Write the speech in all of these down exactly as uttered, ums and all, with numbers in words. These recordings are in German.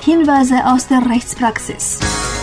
Hinweise aus der Rechtspraxis.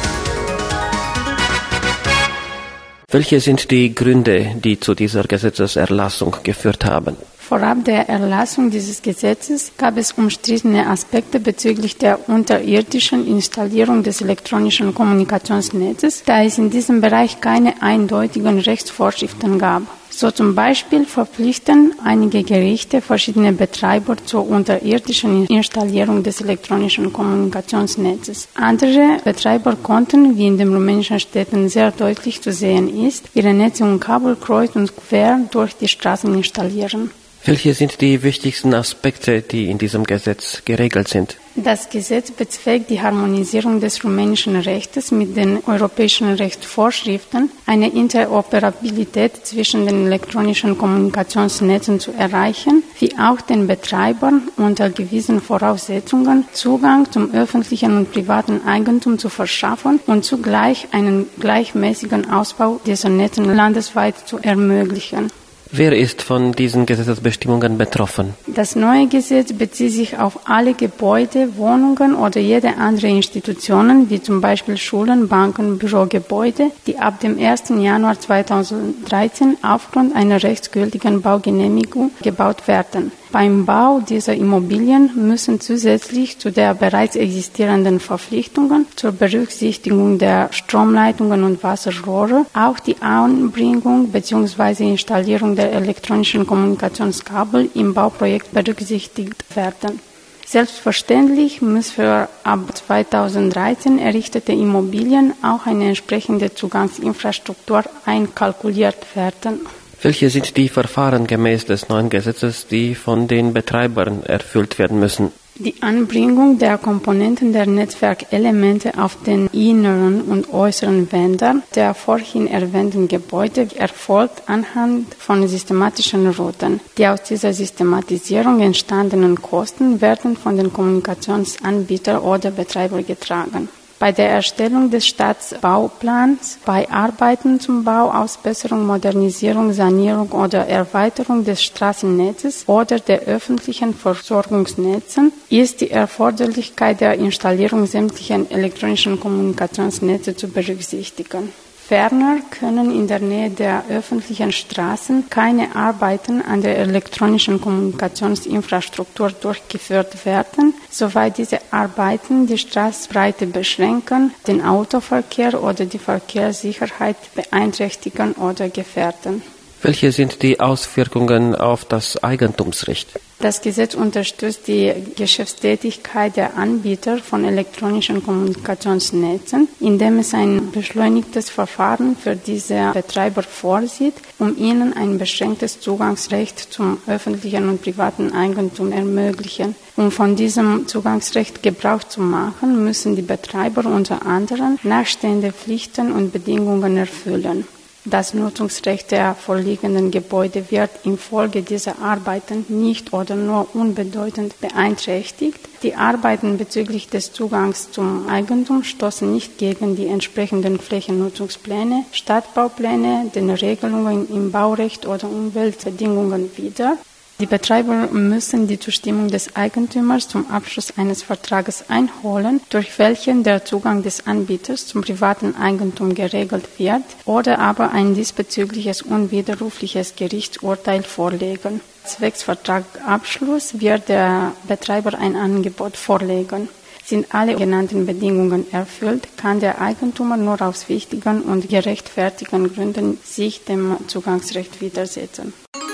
Welche sind die Gründe, die zu dieser Gesetzeserlassung geführt haben? Vorab der Erlassung dieses Gesetzes gab es umstrittene Aspekte bezüglich der unterirdischen Installierung des elektronischen Kommunikationsnetzes, da es in diesem Bereich keine eindeutigen Rechtsvorschriften gab. So zum Beispiel verpflichten einige Gerichte verschiedene Betreiber zur unterirdischen Installierung des elektronischen Kommunikationsnetzes. Andere Betreiber konnten, wie in den rumänischen Städten sehr deutlich zu sehen ist, ihre Netze und Kabel kreuz und quer durch die Straßen installieren. Welche sind die wichtigsten Aspekte, die in diesem Gesetz geregelt sind? Das Gesetz bezweckt die Harmonisierung des rumänischen Rechtes mit den europäischen Rechtsvorschriften, eine Interoperabilität zwischen den elektronischen Kommunikationsnetzen zu erreichen, wie auch den Betreibern unter gewissen Voraussetzungen Zugang zum öffentlichen und privaten Eigentum zu verschaffen und zugleich einen gleichmäßigen Ausbau dieser Netze landesweit zu ermöglichen. Wer ist von diesen Gesetzesbestimmungen betroffen? Das neue Gesetz bezieht sich auf alle Gebäude, Wohnungen oder jede andere Institutionen, wie zum Beispiel Schulen, Banken, Bürogebäude, die ab dem ersten Januar zweitausenddreizehn aufgrund einer rechtsgültigen Baugenehmigung gebaut werden. Beim Bau dieser Immobilien müssen zusätzlich zu der bereits existierenden Verpflichtungen zur Berücksichtigung der Stromleitungen und Wasserrohre auch die Anbringung bzw. Installierung der elektronischen Kommunikationskabel im Bauprojekt berücksichtigt werden. Selbstverständlich muss für ab zweitausenddreizehn errichtete Immobilien auch eine entsprechende Zugangsinfrastruktur einkalkuliert werden. Welche sind die Verfahren gemäß des neuen Gesetzes, die von den Betreibern erfüllt werden müssen? Die Anbringung der Komponenten der Netzwerkelemente auf den inneren und äußeren Wänden der vorhin erwähnten Gebäude erfolgt anhand von systematischen Routen. Die aus dieser Systematisierung entstandenen Kosten werden von den Kommunikationsanbietern oder Betreibern getragen. Bei der Erstellung des Staatsbauplans, bei Arbeiten zum Bau, Ausbesserung, Modernisierung, Sanierung oder Erweiterung des Straßennetzes oder der öffentlichen Versorgungsnetze ist die Erforderlichkeit der Installierung sämtlicher elektronischen Kommunikationsnetze zu berücksichtigen. Ferner können in der Nähe der öffentlichen Straßen keine Arbeiten an der elektronischen Kommunikationsinfrastruktur durchgeführt werden, soweit diese Arbeiten die Straßenbreite beschränken, den Autoverkehr oder die Verkehrssicherheit beeinträchtigen oder gefährden. Welche sind die Auswirkungen auf das Eigentumsrecht? Das Gesetz unterstützt die Geschäftstätigkeit der Anbieter von elektronischen Kommunikationsnetzen, indem es ein beschleunigtes Verfahren für diese Betreiber vorsieht, um ihnen ein beschränktes Zugangsrecht zum öffentlichen und privaten Eigentum ermöglichen. Um von diesem Zugangsrecht Gebrauch zu machen, müssen die Betreiber unter anderem nachstehende Pflichten und Bedingungen erfüllen. Das Nutzungsrecht der vorliegenden Gebäude wird infolge dieser Arbeiten nicht oder nur unbedeutend beeinträchtigt. Die Arbeiten bezüglich des Zugangs zum Eigentum stoßen nicht gegen die entsprechenden Flächennutzungspläne, Stadtbaupläne, den Regelungen im Baurecht oder Umweltbedingungen wider. Die Betreiber müssen die Zustimmung des Eigentümers zum Abschluss eines Vertrages einholen, durch welchen der Zugang des Anbieters zum privaten Eigentum geregelt wird, oder aber ein diesbezügliches unwiderrufliches Gerichtsurteil vorlegen. Zwecks Vertragsabschluss wird der Betreiber ein Angebot vorlegen. Sind alle genannten Bedingungen erfüllt, kann der Eigentümer nur aus wichtigen und gerechtfertigten Gründen sich dem Zugangsrecht widersetzen.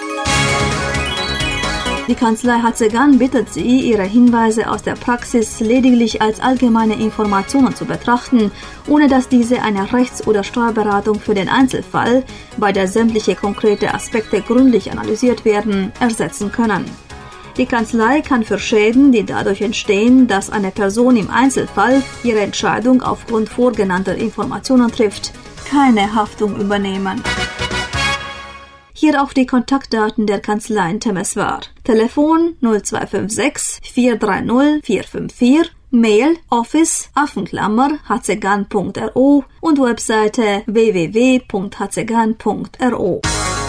Die Kanzlei Hatzegan bittet Sie, Ihre Hinweise aus der Praxis lediglich als allgemeine Informationen zu betrachten, ohne dass diese eine Rechts- oder Steuerberatung für den Einzelfall, bei der sämtliche konkrete Aspekte gründlich analysiert werden, ersetzen können. Die Kanzlei kann für Schäden, die dadurch entstehen, dass eine Person im Einzelfall ihre Entscheidung aufgrund vorgenannter Informationen trifft, keine Haftung übernehmen. Hier auch die Kontaktdaten der Kanzlei in Temeswar. Telefon null zwei fünf sechs vier drei null vier fünf vier, Mail office affenklammer hatzegan punkt ro und Webseite w w w punkt hatzegan punkt ro.